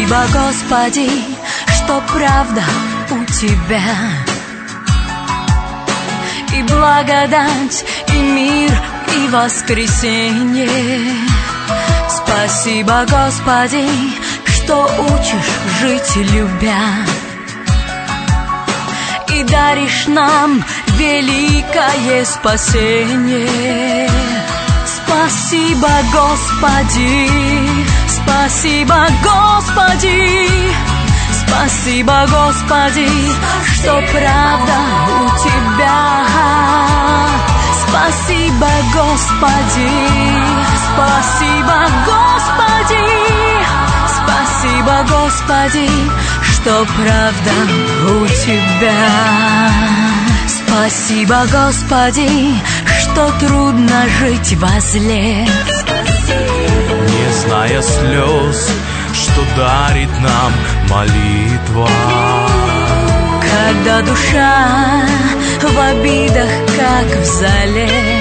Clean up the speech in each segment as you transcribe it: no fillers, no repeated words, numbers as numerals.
Спасибо, Господи, что правда у Тебя, и благодать, и мир, и воскресенье. Спасибо, Господи, что учишь жить любя, и даришь нам великое спасение. Спасибо, Господи, спасибо, Господи, спасибо, Господи, что правда у Тебя. Спасибо, Господи, спасибо, Господи, спасибо, Господи, что правда у Тебя. Спасибо, Господи, что трудно жить возле, не зная слез, что дарит нам молитва. Когда душа в обидах, как в зале,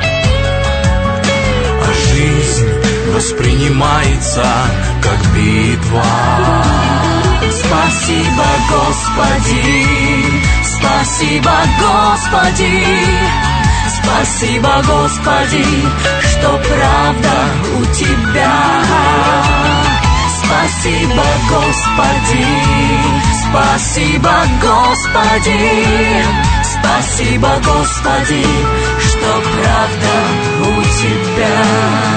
а жизнь воспринимается как битва. Спасибо, Господи, спасибо, Господи, спасибо, Господи, что правда у Тебя. Спасибо, Господи, спасибо, Господи, спасибо, Господи, что правда у Тебя.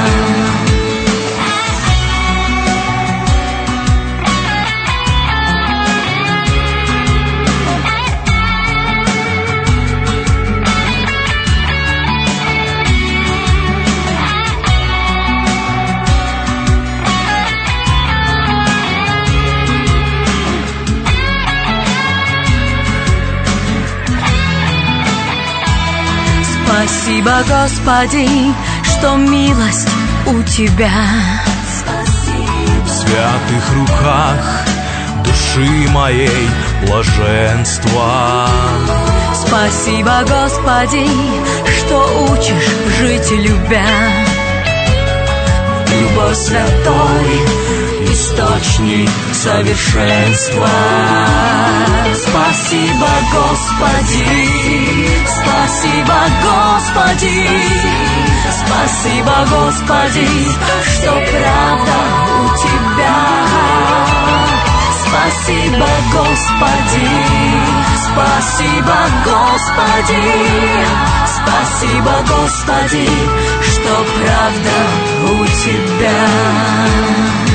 Спасибо, Господи, что милость у Тебя. В святых руках души моей блаженство. Спасибо, Господи, что учишь жить любя. Любовь святой, источник совершенства. Спасибо, Господи, спасибо, Господи, спасибо, Господи, что правда у Тебя. Спасибо, Господи, спасибо, Господи, спасибо, Господи, что правда у Тебя.